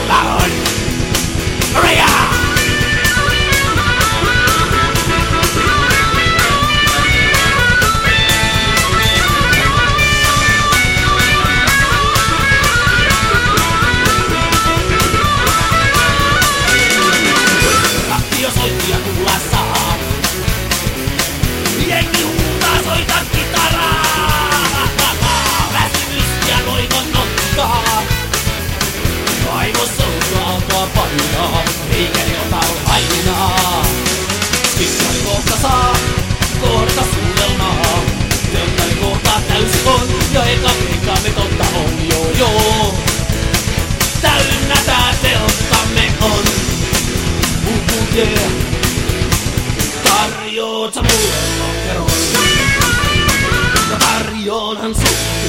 mulla on rajaa. Rappio soitti ja kuulla saa. Jengi huutaa, soita kitaraa. Väsymys ja loikon ottaa. Kaivossa alkaa painaa, mikäli ota lainaa. Kissari kohta saa, kohta suudelmaa. Telttari kohta täysi on, ja eka me totta on joo. Täynnä tää telttamme on. Yeah. Tarjoot sä mulle lonkeron, ja tarjoonhan sulle.